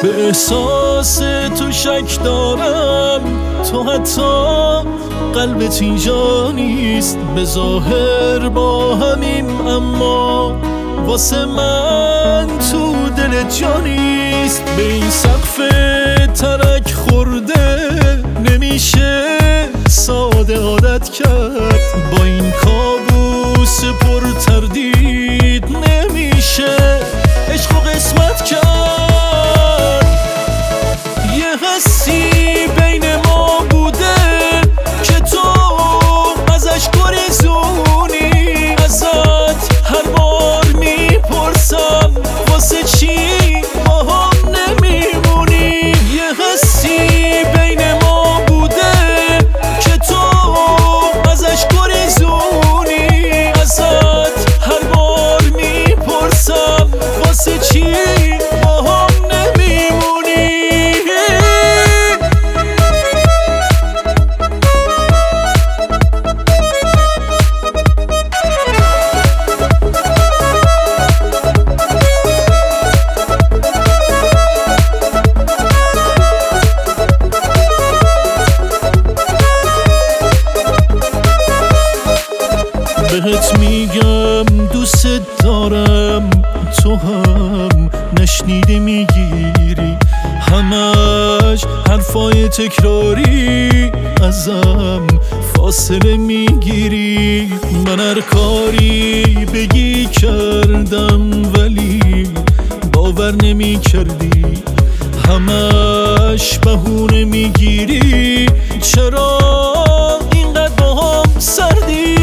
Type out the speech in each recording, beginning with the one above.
به احساس تو شک دارم، تو حتی قلبت اینجا نیست. به ظاهر با همیم اما واسه من تو دلت جا نیست. به این سقف ترک خورده نمیشه ساده عادت کرد، با این کابوس پر تردید نمیشه عشق و قسمت کرد. یه حسی بین ما بوده که تو ازش گریزونی، ازت هر بار میپرسم واسه چی با هم نمیمونی. یه حسی بین ما بوده که تو ازش گریزونی، ازت هر بار میپرسم واسه چی با هم نمیمونی. بهت میگم دوست دارم، تو هم نشنیده میگیری، همش حرفای تکراری ازم فاصله میگیری. من هر کاری بگی کردم ولی باور نمی کردی، همش بهونه میگیری. چرا اینقدر با هم سردی؟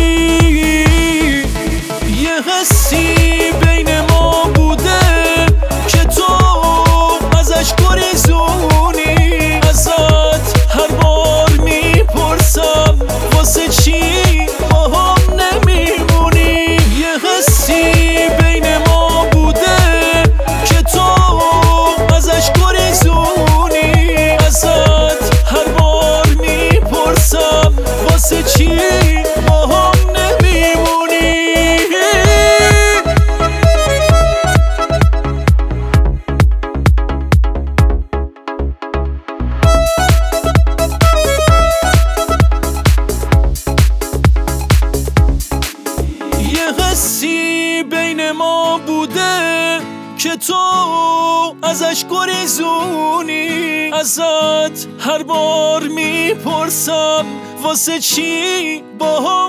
یه حسی بین ما بوده که تو ازش گریزونی، ازت هر بار میپرسم واسه چی با هم نمیمونی. یه حسی بین ما بوده که تو ازش گریزونی، ازت هر بار میپرسم واسه چی با هم نمیمونی. یه حسی بین ما بوده که تو ازش گریزونی، ازت هر بار میپرسم واسه چی با هم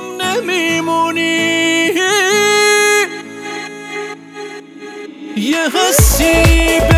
نمیمونی. یه حسی